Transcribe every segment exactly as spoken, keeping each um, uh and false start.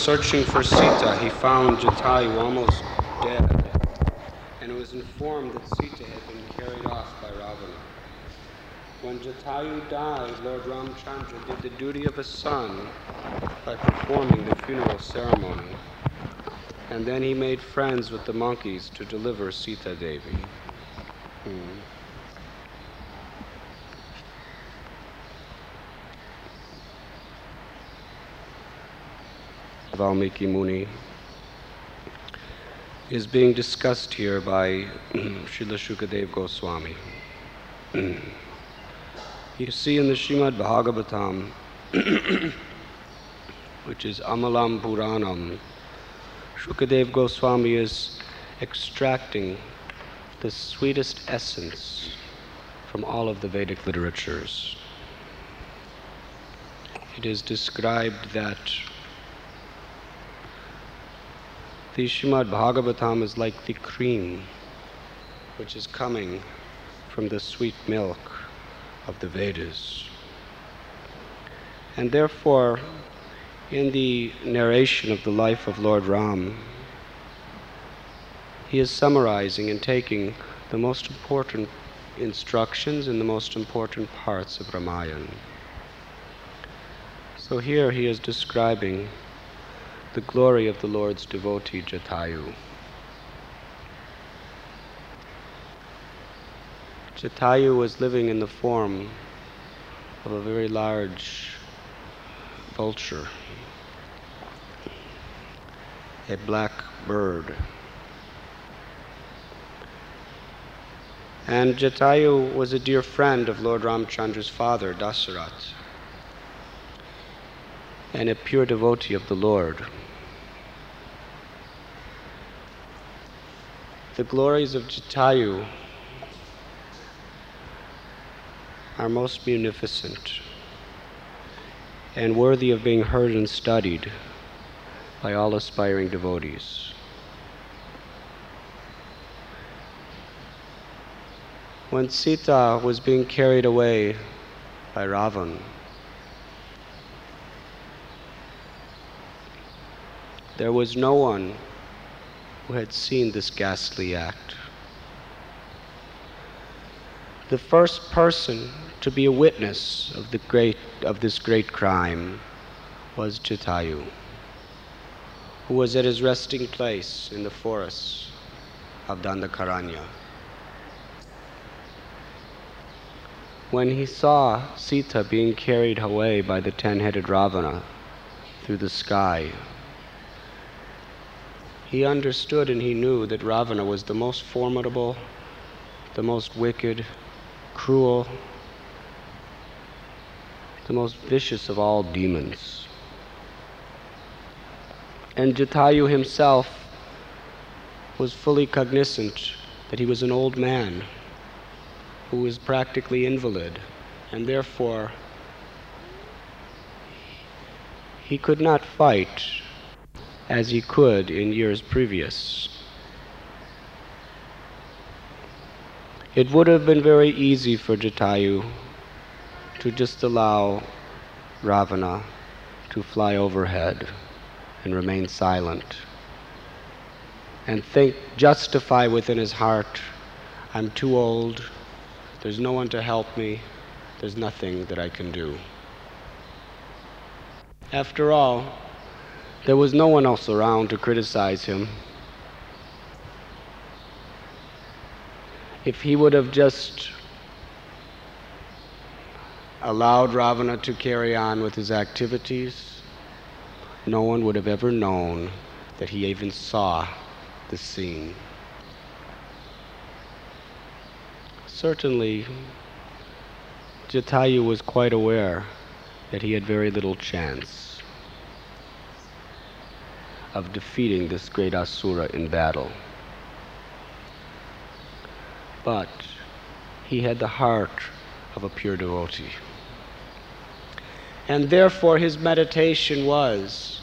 searching for Sita, he found Jatayu almost dead, and was informed that Sita had been carried off by Ravana. When Jatayu died, Lord Ramchandra did the duty of a son by performing the funeral ceremony, and then he made friends with the monkeys to deliver Sita Devi. Hmm. Valmiki Muni is being discussed here by Srila Shukadev Goswami. You see in the Srimad Bhagavatam, which is Amalam Puranam, Shukadev Goswami is extracting the sweetest essence from all of the Vedic literatures. It is described that the Srimad Bhagavatam is like the cream which is coming from the sweet milk of the Vedas. And therefore, in the narration of the life of Lord Ram, he is summarizing and taking the most important instructions and the most important parts of Ramayana. So here he is describing the glory of the Lord's devotee Jatayu. Jatayu was living in the form of a very large vulture, a black bird. And Jatayu was a dear friend of Lord Ramchandra's father, Dasarath, and a pure devotee of the Lord. The glories of Jatayu are most munificent and worthy of being heard and studied by all aspiring devotees. When Sita was being carried away by Ravan, there was no one who had seen this ghastly act. The first person to be a witness of the great of this great crime was Jatayu, who was at his resting place in the forests of Dandakaranya. When he saw Sita being carried away by the ten-headed Ravana through the sky, he understood and he knew that Ravana was the most formidable, the most wicked, cruel, the most vicious of all demons. And Jatayu himself was fully cognizant that he was an old man who was practically invalid, and therefore he could not fight as he could in years previous. It would have been very easy for Jatayu to just allow Ravana to fly overhead and remain silent and think, justify within his heart, I'm too old, there's no one to help me, there's nothing that I can do. After all, there was no one else around to criticize him. If he would have just allowed Ravana to carry on with his activities, no one would have ever known that he even saw the scene. Certainly, Jatayu was quite aware that he had very little chance of defeating this great Asura in battle. But he had the heart of a pure devotee. And therefore his meditation was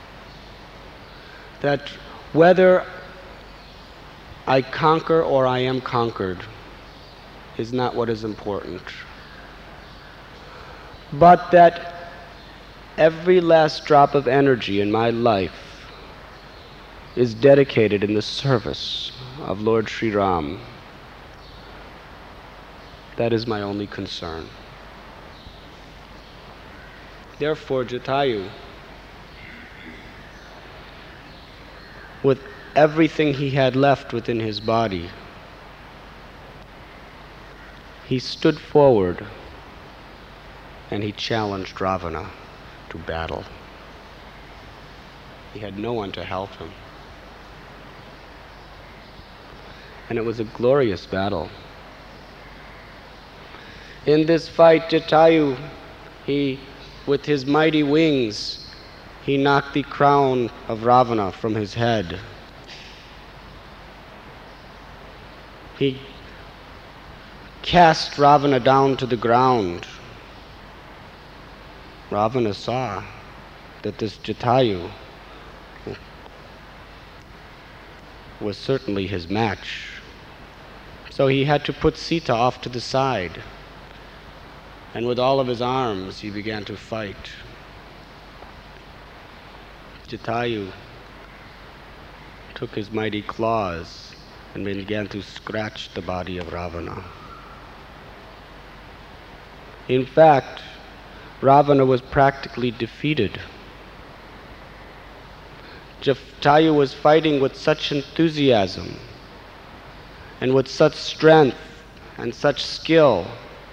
that whether I conquer or I am conquered is not what is important, but that every last drop of energy in my life is dedicated in the service of Lord Sri Ram. That is my only concern. Therefore, Jatayu, with everything he had left within his body, he stood forward and he challenged Ravana to battle. He had no one to help him. And it was a glorious battle. In this fight, Jatayu, he, with his mighty wings, he knocked the crown of Ravana from his head. He cast Ravana down to the ground. Ravana saw that this Jatayu was certainly his match. So he had to put Sita off to the side. And with all of his arms, he began to fight. Jatayu took his mighty claws and began to scratch the body of Ravana. In fact, Ravana was practically defeated. Jatayu was fighting with such enthusiasm and with such strength and such skill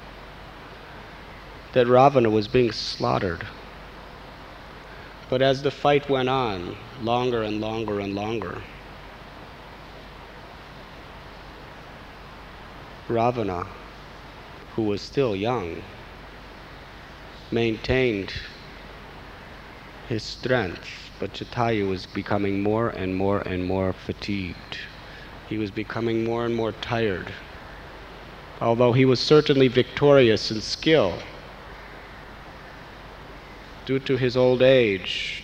that Ravana was being slaughtered. But as the fight went on, longer and longer and longer, Ravana, who was still young, maintained his strength, but Jatayu was becoming more and more and more fatigued. He was becoming more and more tired. Although he was certainly victorious in skill, due to his old age,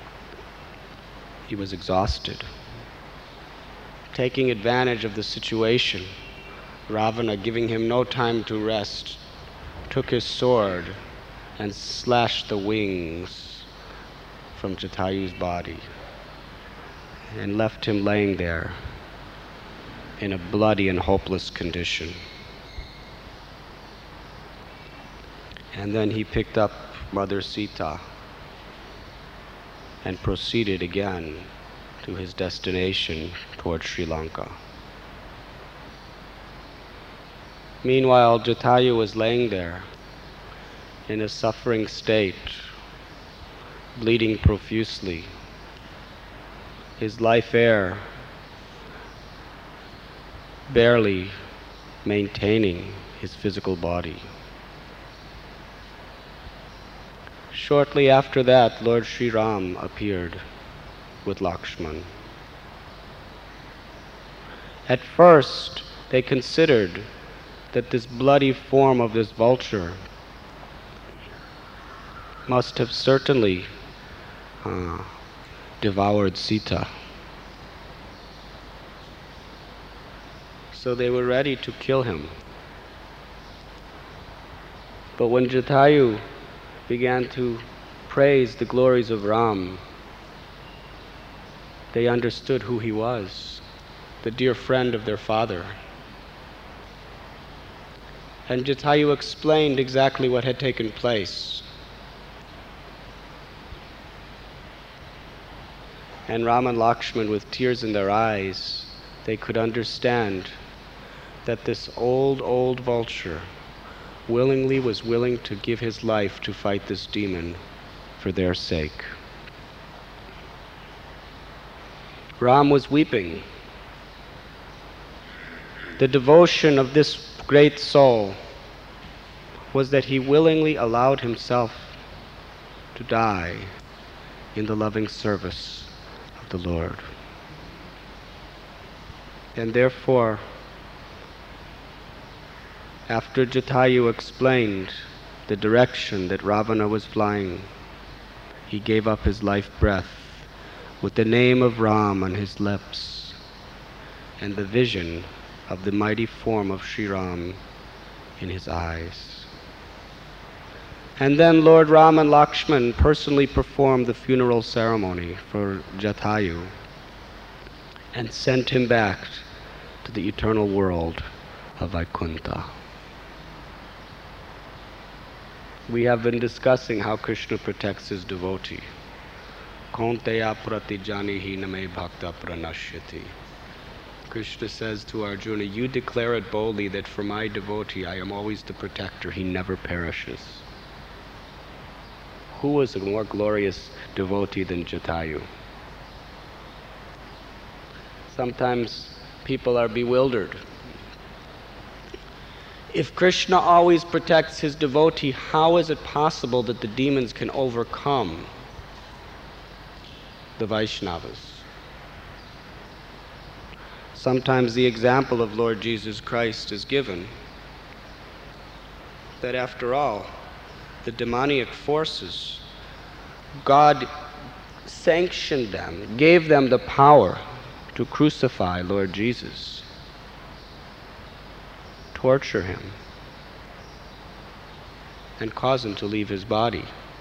he was exhausted. Taking advantage of the situation, Ravana, giving him no time to rest, took his sword and slashed the wings from Jatayu's body and left him laying there in a bloody and hopeless condition. And then he picked up Mother Sita and proceeded again to his destination toward Sri Lanka. Meanwhile, Jatayu was laying there in a suffering state, bleeding profusely, his life air barely maintaining his physical body. Shortly after that, Lord Sri Ram appeared with Lakshman. At first, they considered that this bloody form of this vulture must have certainly uh, devoured Sita. So they were ready to kill him. But when Jatayu began to praise the glories of Ram, they understood who he was, the dear friend of their father. And Jatayu explained exactly what had taken place. And Ram and Lakshman, with tears in their eyes, they could understand that this old, old vulture willingly was willing to give his life to fight this demon for their sake. Ram was weeping. The devotion of this great soul was that he willingly allowed himself to die in the loving service of the Lord. And therefore, after Jatayu explained the direction that Ravana was flying, he gave up his life breath with the name of Ram on his lips and the vision of the mighty form of Sri Ram in his eyes. And then Lord Ram and Lakshman personally performed the funeral ceremony for Jatayu and sent him back to the eternal world of Vaikuntha. We have been discussing how Krishna protects his devotee. Kaunteya pratijanihi name bhakta pranashyati. Krishna says to Arjuna, you declare it boldly that for my devotee I am always the protector, he never perishes. Who was a more glorious devotee than Jatayu? Sometimes people are bewildered. If Krishna always protects his devotee, how is it possible that the demons can overcome the Vaishnavas? Sometimes the example of Lord Jesus Christ is given that after all, the demoniac forces, God sanctioned them, gave them the power to crucify Lord Jesus, torture him, and cause him to leave his body.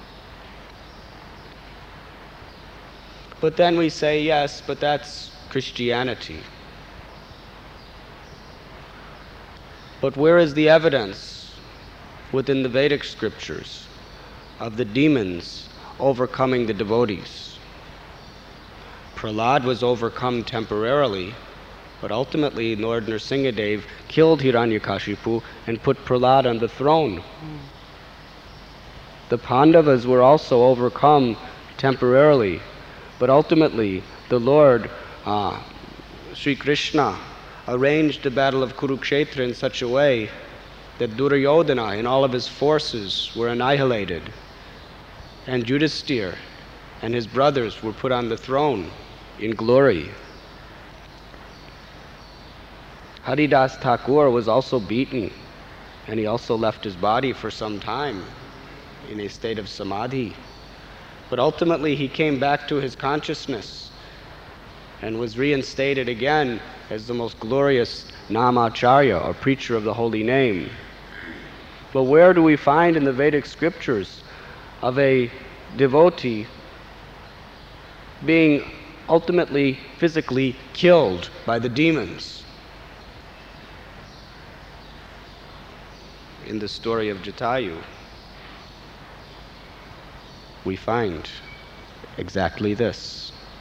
But then we say, yes, but that's Christianity. But where is the evidence within the Vedic scriptures of the demons overcoming the devotees? Prahlad was overcome temporarily, but ultimately Lord Nrsingadev killed Hiranyakashipu and put Prahlad on the throne. Mm. The Pandavas were also overcome temporarily, but ultimately the Lord, uh, Sri Krishna, arranged the battle of Kurukshetra in such a way that Duryodhana and all of his forces were annihilated, and Yudhisthira and his brothers were put on the throne in glory. Haridas Thakur was also beaten, and he also left his body for some time in a state of samadhi. But ultimately he came back to his consciousness and was reinstated again as the most glorious Namacharya, or preacher of the holy name. But where do we find in the Vedic scriptures of a devotee being ultimately physically killed by the demons? In the story of Jatayu, we find exactly this.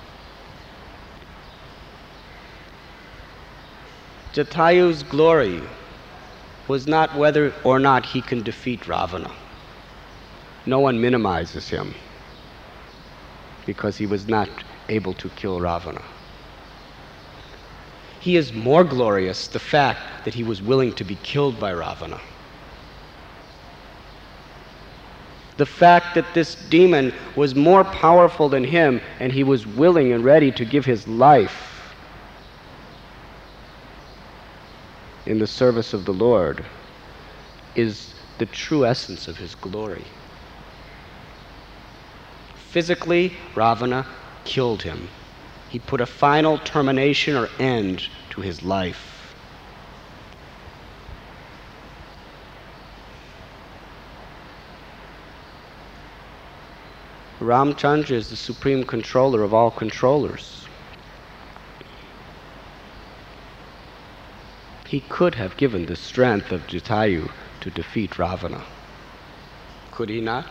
Jatayu's glory was not whether or not he can defeat Ravana. No one minimizes him because he was not able to kill Ravana. He is more glorious the fact that he was willing to be killed by Ravana. The fact that this demon was more powerful than him and he was willing and ready to give his life in the service of the Lord is the true essence of his glory. Physically, Ravana killed him. He put a final termination or end to his life. Ramchandra is the supreme controller of all controllers. He could have given the strength of Jatayu to defeat Ravana. Could he not?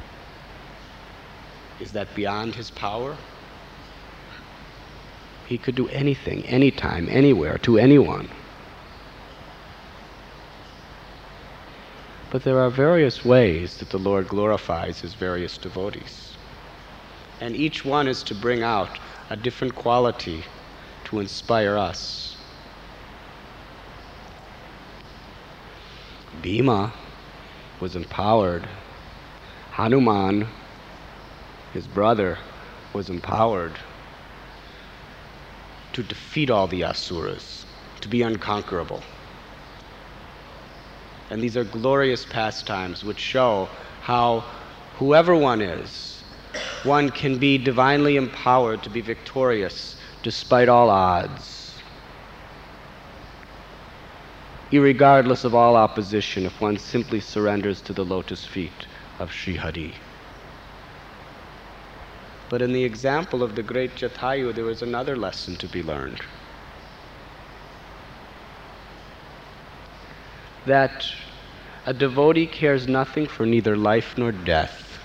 Is that beyond his power? He could do anything, anytime, anywhere, to anyone. But there are various ways that the Lord glorifies his various devotees. And each one is to bring out a different quality to inspire us. Bhima was empowered. Hanuman, his brother, was empowered to defeat all the asuras, to be unconquerable. And these are glorious pastimes which show how whoever one is, one can be divinely empowered to be victorious despite all odds, irregardless of all opposition, if one simply surrenders to the lotus feet of Sri Hari. But in the example of the great Jatayu, there was another lesson to be learned. That a devotee cares nothing for neither life nor death.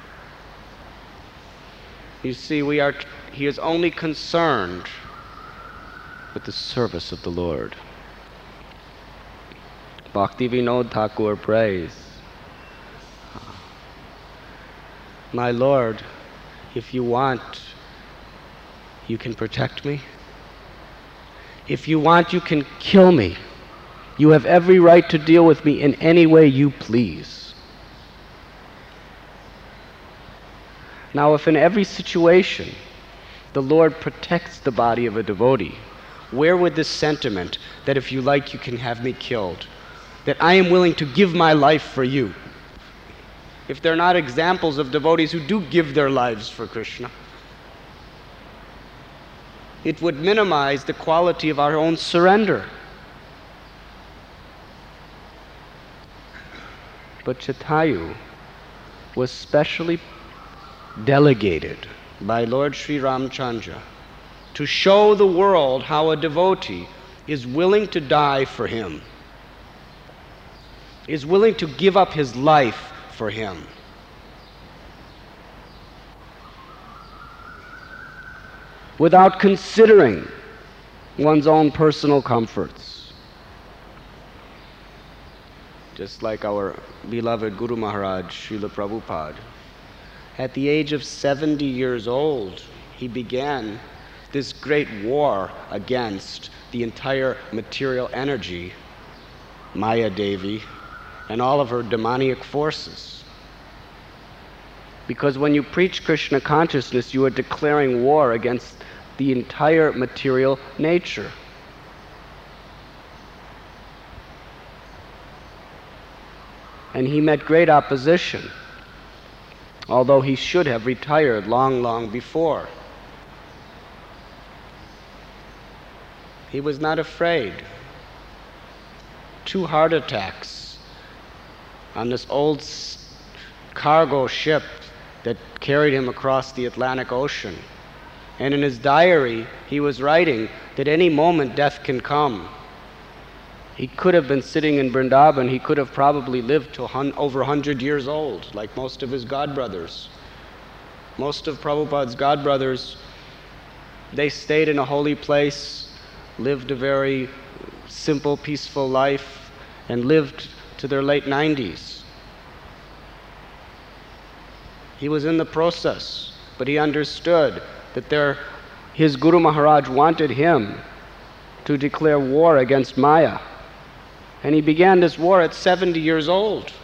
You see, we are, he is only concerned with the service of the Lord. Bhakti Vinod Thakur prays, "My Lord, if you want, you can protect me. If you want, you can kill me. You have every right to deal with me in any way you please." Now, if in every situation the Lord protects the body of a devotee, where would this sentiment that if you like you can have me killed, that I am willing to give my life for you, if they're not examples of devotees who do give their lives for Krishna? It would minimize the quality of our own surrender. But Jatayu was specially delegated by Lord Sri Ramchandra to show the world how a devotee is willing to die for him, is willing to give up his life for him. Without considering one's own personal comforts. Just like our beloved Guru Maharaj, Srila Prabhupada. At the age of seventy years old, he began this great war against the entire material energy, Maya Devi, and all of her demoniac forces. Because when you preach Krishna consciousness, you are declaring war against the entire material nature. And he met great opposition, although he should have retired long, long before. He was not afraid. Two heart attacks on this old cargo ship that carried him across the Atlantic Ocean. And in his diary, he was writing that any moment death can come. He could have been sitting in Vrindavan, he could have probably lived to hun- over one hundred years old, like most of his godbrothers. Most of Prabhupada's godbrothers, they stayed in a holy place, lived a very simple, peaceful life, and lived to their late nineties. He was in the process, but he understood that there, his Guru Maharaj wanted him to declare war against Maya. And he began this war at seventy years old.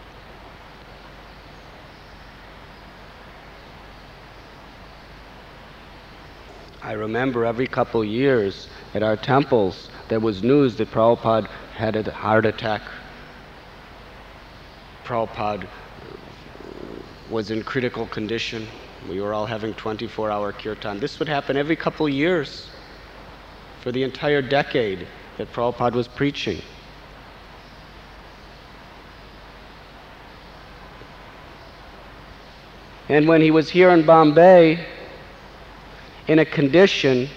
I remember every couple years at our temples there was news that Prabhupada had a heart attack. Prabhupada was in critical condition. We were all having twenty-four hour kirtan. This would happen every couple years for the entire decade that Prabhupada was preaching. And when he was here in Bombay, in a condition,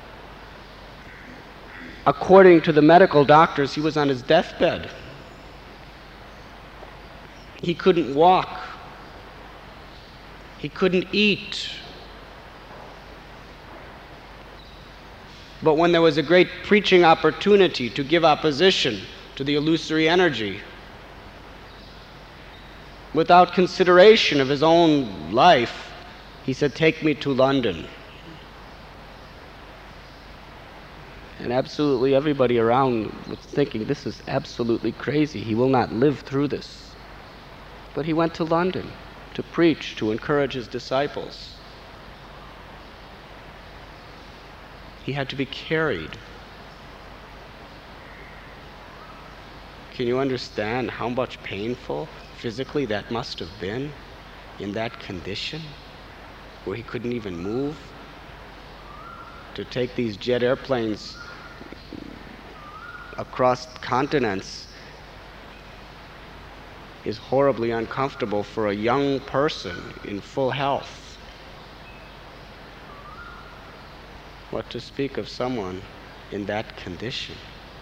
according to the medical doctors, he was on his deathbed. He couldn't walk. He couldn't eat. But when there was a great preaching opportunity to give opposition to the illusory energy, without consideration of his own life, he said, "Take me to London." And absolutely everybody around was thinking, this is absolutely crazy. He will not live through this. But he went to London to preach, to encourage his disciples. He had to be carried. Can you understand how much painful physically that must have been in that condition where he couldn't even move? To take these jet airplanes across continents is horribly uncomfortable for a young person in full health. What to speak of someone in that condition?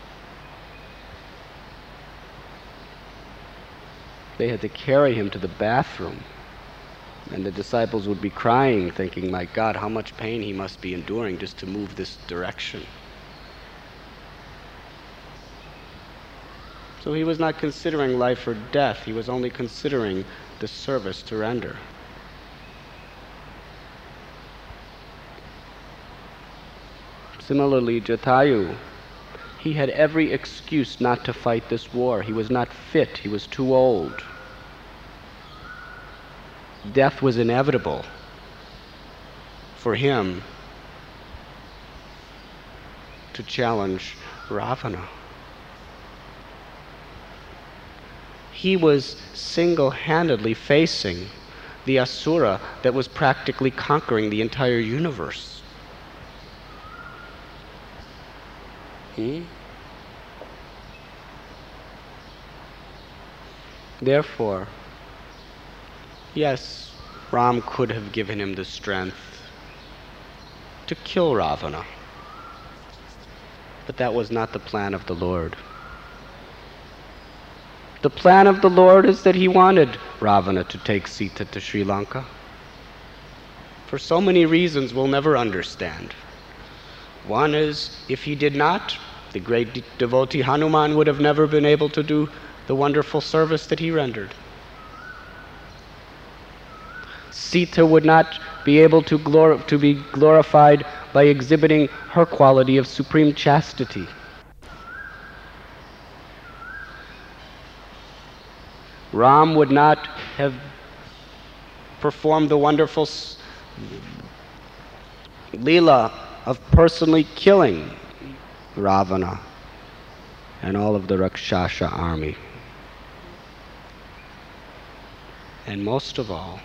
They had to carry him to the bathroom, and the disciples would be crying, thinking, my God, how much pain he must be enduring just to move this direction. So he was not considering life or death, he was only considering the service to render. Similarly, Jatayu, he had every excuse not to fight this war. He was not fit, he was too old. Death was inevitable for him to challenge Ravana. He was single-handedly facing the Asura that was practically conquering the entire universe. Hmm? Therefore, yes, Ram could have given him the strength to kill Ravana, but that was not the plan of the Lord. The plan of the Lord is that he wanted Ravana to take Sita to Sri Lanka. For so many reasons we'll never understand. One is, if he did not, the great de- devotee Hanuman would have never been able to do the wonderful service that he rendered. Sita would not be able to, glor- to be glorified by exhibiting her quality of supreme chastity. Ram would not have performed the wonderful s- Leela of personally killing Ravana and all of the Rakshasa army. And most of all,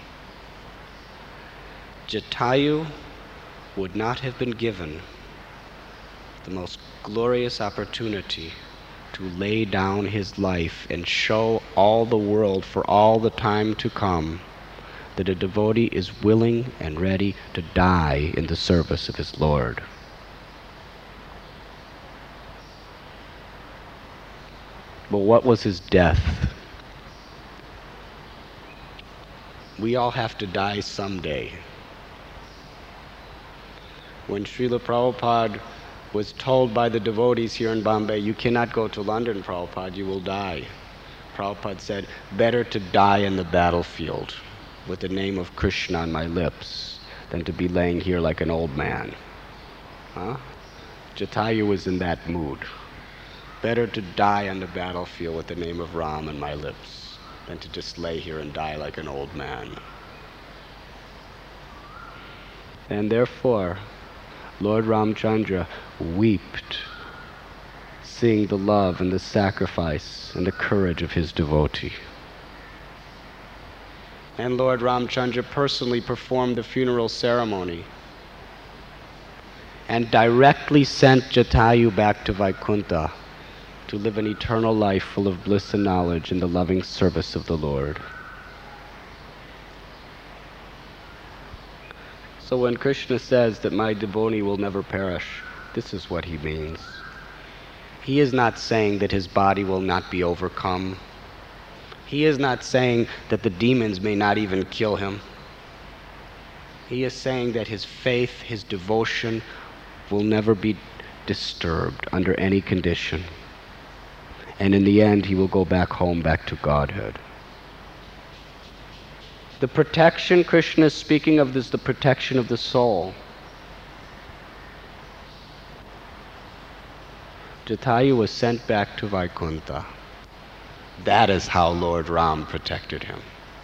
Jatayu would not have been given the most glorious opportunity to lay down his life and show all the world for all the time to come that a devotee is willing and ready to die in the service of his Lord. But what was his death? We all have to die someday. When Srila Prabhupada was told by the devotees here in Bombay, you cannot go to London, Prabhupada, you will die. Prabhupada said, better to die in the battlefield with the name of Krishna on my lips than to be laying here like an old man. Huh? Jatayu was in that mood. Better to die on the battlefield with the name of Ram on my lips than to just lay here and die like an old man. And therefore, Lord Ramchandra wept, seeing the love and the sacrifice and the courage of his devotee. And Lord Ramchandra personally performed the funeral ceremony and directly sent Jatayu back to Vaikuntha to live an eternal life full of bliss and knowledge in the loving service of the Lord. So when Krishna says that my devotee will never perish, this is what he means. He is not saying that his body will not be overcome. He is not saying that the demons may not even kill him. He is saying that his faith, his devotion will never be disturbed under any condition. And in the end, he will go back home, back to Godhead. The protection Krishna is speaking of is the protection of the soul. Jatayu was sent back to Vaikuntha. That is how Lord Ram protected him.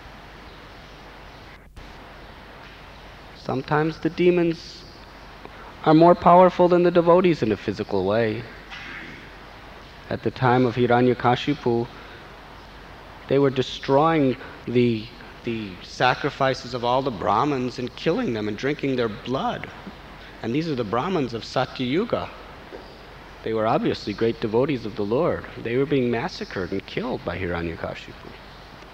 Sometimes the demons are more powerful than the devotees in a physical way. At the time of Hiranyakashipu, they were destroying the, the sacrifices of all the Brahmins and killing them and drinking their blood. And these are the Brahmins of Satyayuga. They were obviously great devotees of the Lord. They were being massacred and killed by Hiranyakashipu.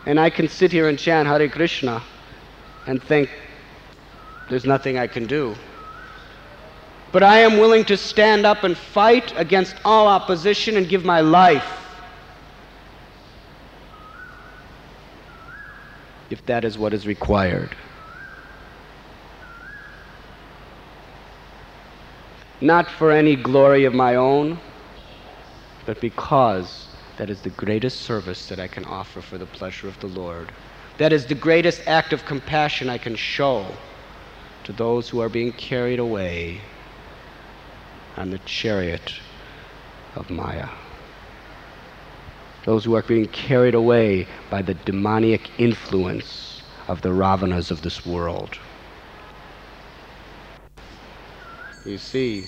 And I can sit here and chant Hare Krishna and think there's nothing I can do. But I am willing to stand up and fight against all opposition and give my life if that is what is required. Not for any glory of my own, but because that is the greatest service that I can offer for the pleasure of the Lord. That is the greatest act of compassion I can show to those who are being carried away on the chariot of Maya. Those who are being carried away by the demoniac influence of the Ravanas of this world. You see,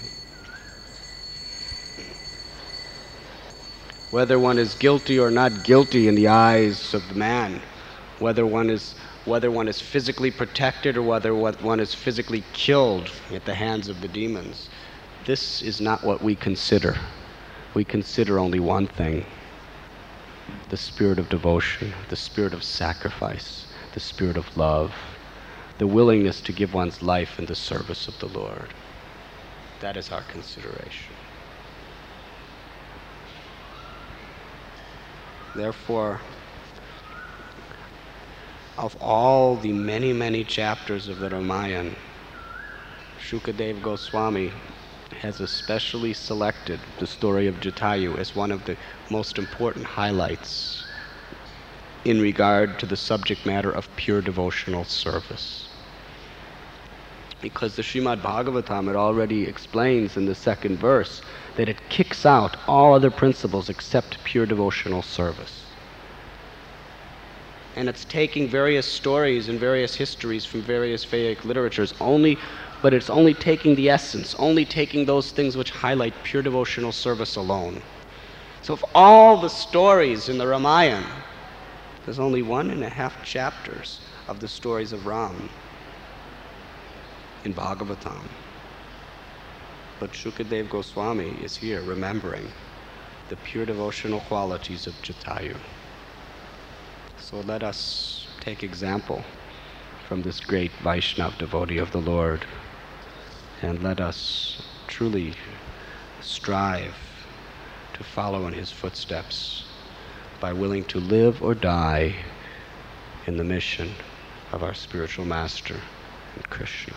whether one is guilty or not guilty in the eyes of the man, whether one is whether one is physically protected or whether one is physically killed at the hands of the demons, this is not what we consider. We consider only one thing: the spirit of devotion, the spirit of sacrifice, the spirit of love, the willingness to give one's life in the service of the Lord. That is our consideration. Therefore, of all the many, many chapters of the Ramayana, Shukadeva Goswami has especially selected the story of Jatayu as one of the most important highlights in regard to the subject matter of pure devotional service. Because the Srimad Bhagavatam, it already explains in the second verse that it kicks out all other principles except pure devotional service. And it's taking various stories and various histories from various Vedic literatures only, but it's only taking the essence, only taking those things which highlight pure devotional service alone. So of all the stories in the Ramayana, there's only one and a half chapters of the stories of Ram in Bhagavatam. But Shukadeva Goswami is here remembering the pure devotional qualities of Jatayu. So let us take example from this great Vaishnava devotee of the Lord, and let us truly strive to follow in his footsteps by willing to live or die in the mission of our spiritual master in Krishna.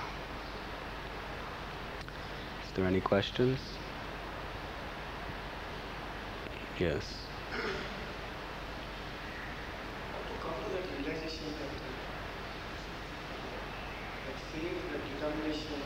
Is there any questions? Yes. To come to that realization that uh, that faith, that determination,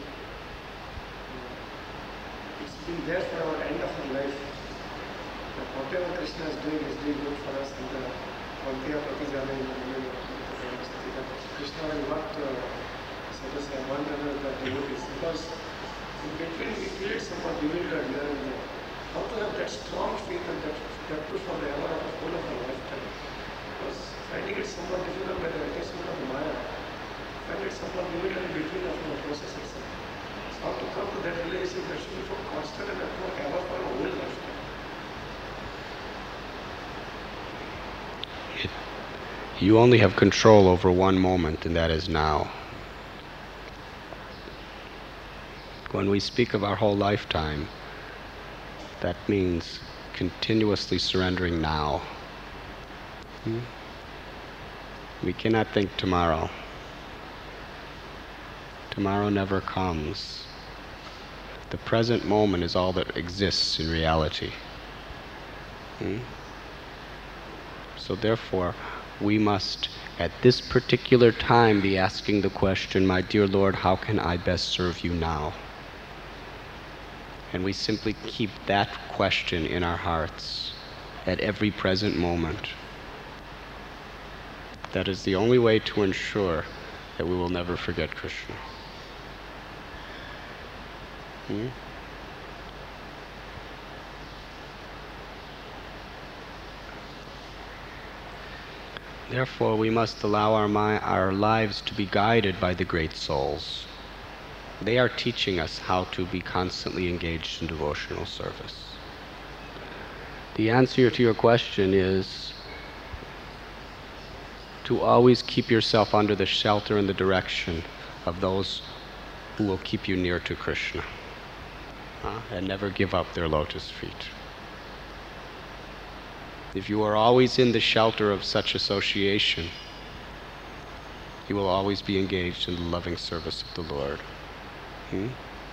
uh, it's been there for our end of our life. That whatever Krishna is doing is doing good for us, and the Vantiya Pratijana in the beginning that Krishna will not, uh, so to say, abandon the devotees, because in between we feel somewhat bewildered here and there. How to have that strong faith and that, that push for the ever of the whole of our lifetime. Because finding it somewhat difficult by the attachment of Maya, find it somewhat limited in between of the process itself. So how to come to that realization that should be so constant and that more ever for our whole lifetime. It, you only have control over one moment, and that is now. When we speak of our whole lifetime, that means continuously surrendering now. Hmm? We cannot think tomorrow. Tomorrow never comes. The present moment is all that exists in reality. Hmm? So therefore, we must, at this particular time, be asking the question, my dear Lord, how can I best serve you now? And we simply keep that question in our hearts at every present moment. That is the only way to ensure that we will never forget Krishna. Hmm? Therefore, we must allow our, mi- our lives to be guided by the great souls. They are teaching us how to be constantly engaged in devotional service. The answer to your question is to always keep yourself under the shelter and the direction of those who will keep you near to Krishna, uh, and never give up their lotus feet. If you are always in the shelter of such association, you will always be engaged in the loving service of the Lord. Hmm?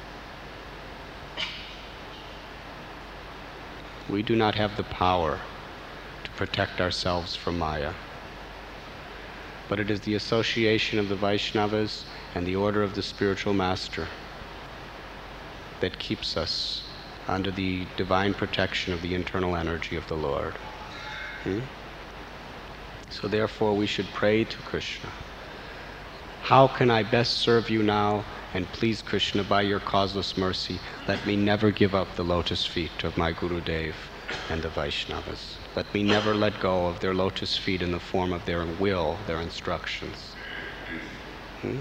We do not have the power to protect ourselves from Maya, but it is the association of the Vaishnavas and the order of the spiritual master that keeps us under the divine protection of the internal energy of the Lord. Hmm? So therefore we should pray to Krishna. How can I best serve you now and please Krishna by your causeless mercy? Let me never give up the lotus feet of my Gurudev and the Vaishnavas. Let me never let go of their lotus feet in the form of their will, their instructions. Hmm?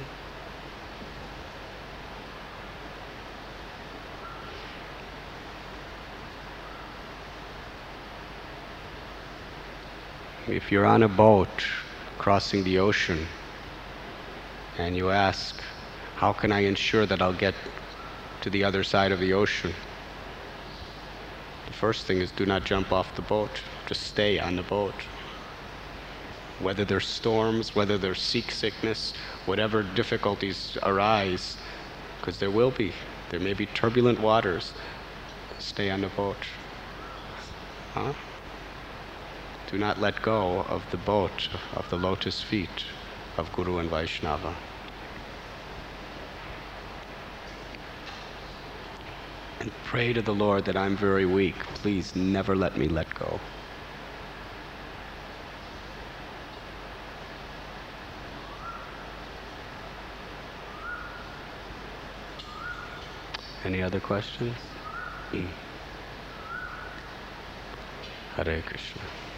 If you're on a boat crossing the ocean and you ask, how can I ensure that I'll get to the other side of the ocean? The first thing is, do not jump off the boat. Just stay on the boat. Whether there's storms, whether there's seasickness, whatever difficulties arise, because there will be, there may be turbulent waters, stay on the boat. Huh? Do not let go of the boat, of the lotus feet of Guru and Vaishnava. And pray to the Lord that I'm very weak. Please never let me let go. Any other questions? Hare Krishna.